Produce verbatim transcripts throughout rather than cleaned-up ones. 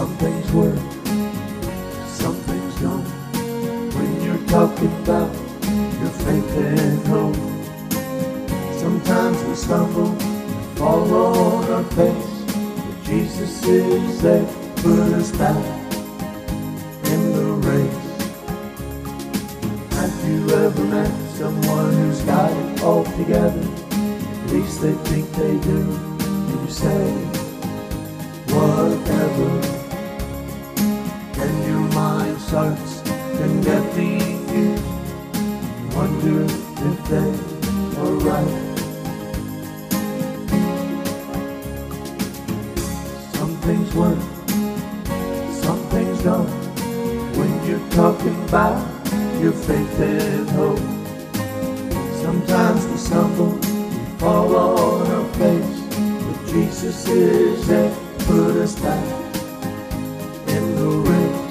Some things work, some things don't. When you're talking about your faith and hope, sometimes we stumble, fall on our face, but Jesus is there, put us back in the race. Have you ever met someone who's got it all together? At least they think they do. And you say, whatever. And your mind starts condemning you. You wonder if they are right. Some things work, some things don't. When you're talking about your faith and hope, sometimes we stumble, we fall on our face, but Jesus is there, put us back in the race.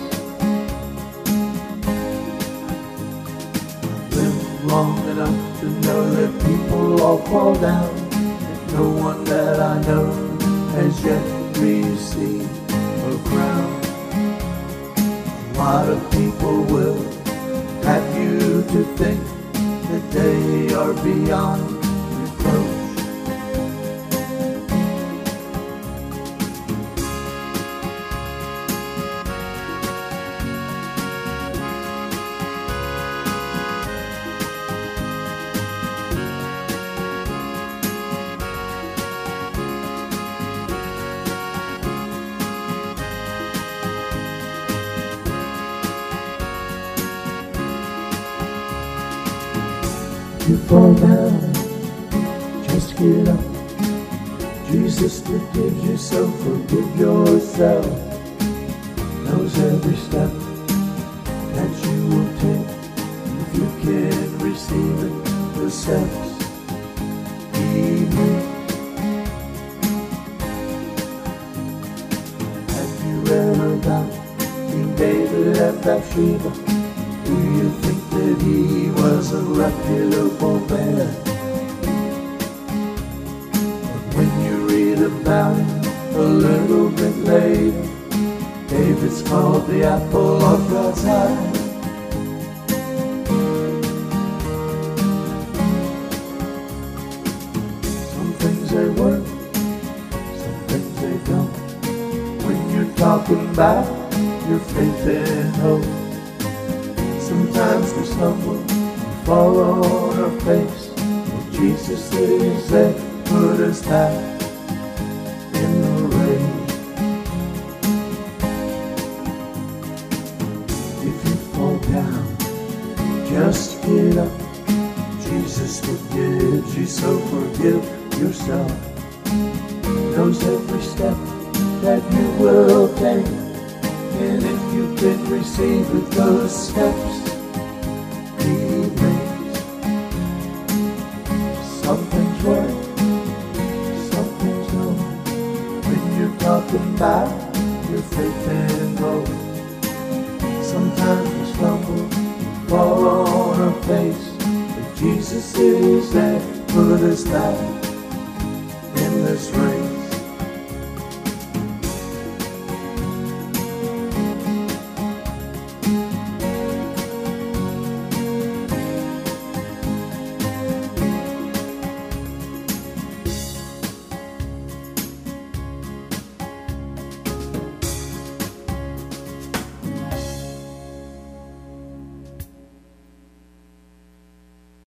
Lived long enough to know that people all fall down, and no one that I know has yet received a crown. A lot of people will have you to think that they are beyond reproach. You fall down, just get up. Jesus forgives you, so forgive yourself. Knows every step that you will take. If you can receive it, the steps He makes. Have you ever about King David and Bathsheba? Do you think that he was a reputable man? But when you read about him a little bit later, David's called the apple of God's eye. Some things they work, some things they don't. When you're talking about your faith and hope, sometimes we stumble, we fall on our face, but Jesus is there, put us back in the race. If you fall down, just get up. Jesus forgives you, so forgive yourself. Knows every step that you will take, and if you can receive with those steps He makes. Some things work, some things don't. When you're talking about your faith and hope, sometimes we stumble, fall on our face, but Jesus is there, put us back in this race.